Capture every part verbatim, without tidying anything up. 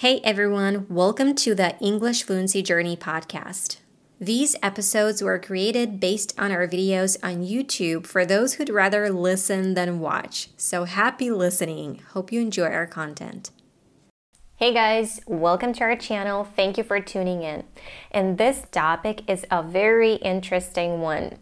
Hey everyone, welcome to the English Fluency Journey podcast. These episodes were created based on our videos on YouTube for those who'd rather listen than watch. So happy listening. Hope you enjoy our content. Hey guys, welcome to our channel. Thank you for tuning in. And this topic is a very interesting one.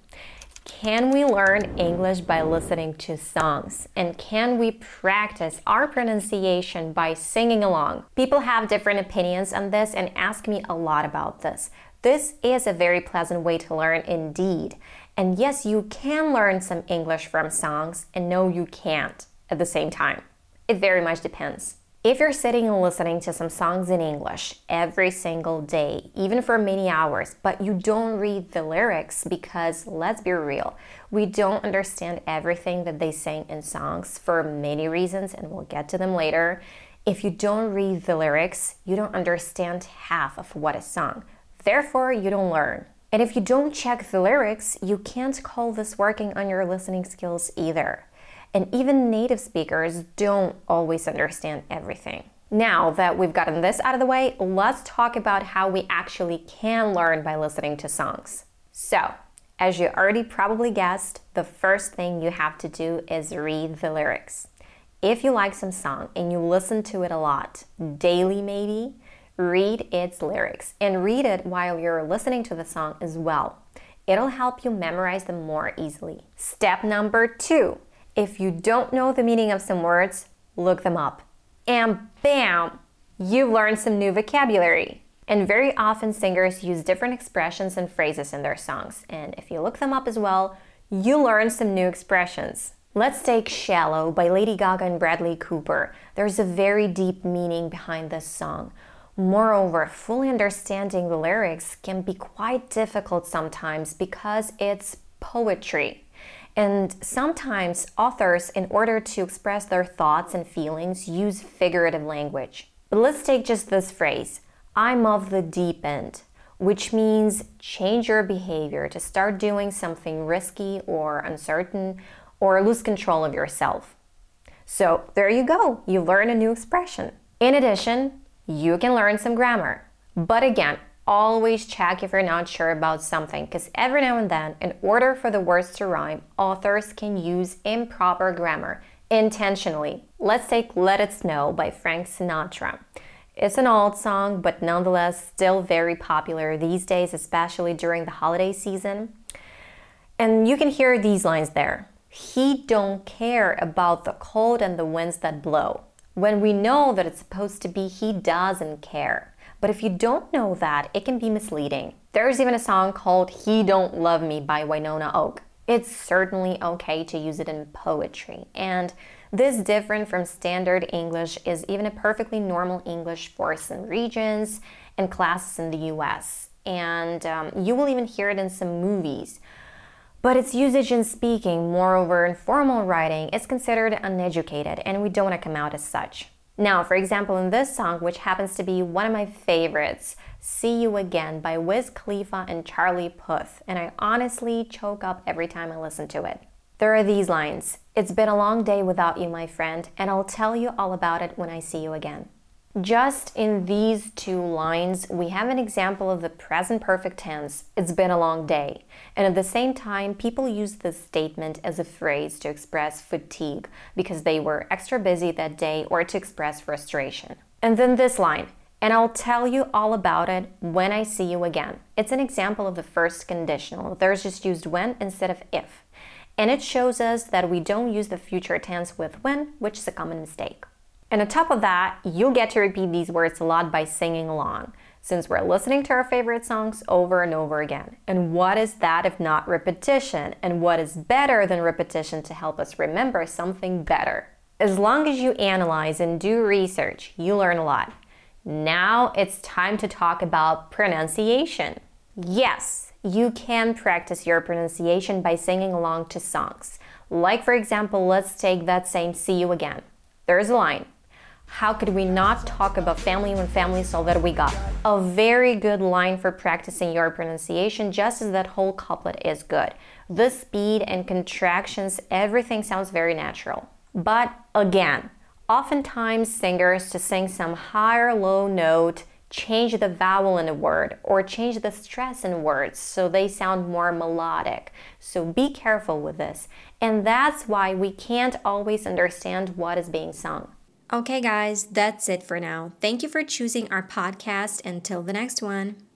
Can we learn English by listening to songs? And can we practice our pronunciation by singing along? People have different opinions on this and ask me a lot about this. This is a very pleasant way to learn indeed. And yes, you can learn some English from songs, and no, you can't at the same time. It very much depends. If you're sitting and listening to some songs in English every single day, even for many hours, but you don't read the lyrics because, let's be real, we don't understand everything that they sing in songs for many reasons, and we'll get to them later. If you don't read the lyrics, you don't understand half of what is sung. Therefore, you don't learn. And if you don't check the lyrics, you can't call this working on your listening skills either. And even native speakers don't always understand everything. Now that we've gotten this out of the way, let's talk about how we actually can learn by listening to songs. So, as you already probably guessed, the first thing you have to do is read the lyrics. If you like some song and you listen to it a lot, daily maybe, read its lyrics and read it while you're listening to the song as well. It'll help you memorize them more easily. Step number two. If you don't know the meaning of some words, look them up. And bam! You've learned some new vocabulary. And very often singers use different expressions and phrases in their songs. And if you look them up as well, you learn some new expressions. Let's take Shallow by Lady Gaga and Bradley Cooper. There's a very deep meaning behind this song. Moreover, fully understanding the lyrics can be quite difficult sometimes because it's poetry. And sometimes authors, in order to express their thoughts and feelings, use figurative language. But let's take just this phrase, I'm of the deep end, which means change your behavior to start doing something risky or uncertain or lose control of yourself. So there you go, you learn a new expression. In addition, you can learn some grammar. But again, always check if you're not sure about something, because every now and then, in order for the words to rhyme, authors can use improper grammar intentionally. Let's take Let It Snow by Frank Sinatra. It's an old song, but nonetheless still very popular these days, especially during the holiday season. And you can hear these lines there. He don't care about the cold and the winds that blow. When we know that it's supposed to be he doesn't care. But if you don't know that, it can be misleading. There's even a song called He Don't Love Me by Winona Oak. It's certainly okay to use it in poetry. And this, different from standard English, is even a perfectly normal English for some regions and classes in the U S. And um, you will even hear it in some movies. But its usage in speaking, moreover in formal writing, is considered uneducated, and we don't want to come out as such. Now, for example, in this song, which happens to be one of my favorites, See You Again by Wiz Khalifa and Charlie Puth, and I honestly choke up every time I listen to it. There are these lines, It's been a long day without you, my friend, and I'll tell you all about it when I see you again. Just in these two lines, we have an example of the present perfect tense, it's been a long day. And at the same time, people use this statement as a phrase to express fatigue because they were extra busy that day or to express frustration. And then this line, and I'll tell you all about it when I see you again. It's an example of the first conditional. There's just used when instead of if. And it shows us that we don't use the future tense with when, which is a common mistake. And on top of that, you'll get to repeat these words a lot by singing along, since we're listening to our favorite songs over and over again. And what is that if not repetition? And what is better than repetition to help us remember something better? As long as you analyze and do research, you learn a lot. Now it's time to talk about pronunciation. Yes, you can practice your pronunciation by singing along to songs. Like, for example, let's take that same See You Again. There's a line. How could we not talk about family when family's all that we got? A very good line for practicing your pronunciation, just as that whole couplet is good. The speed and contractions, everything sounds very natural. But again, Oftentimes, singers, to sing some high or low note, change the vowel in a word or change the stress in words so they sound more melodic. So be careful with this. And that's why we can't always understand what is being sung. Okay, guys, that's it for now. Thank you for choosing our podcast. Until the next one.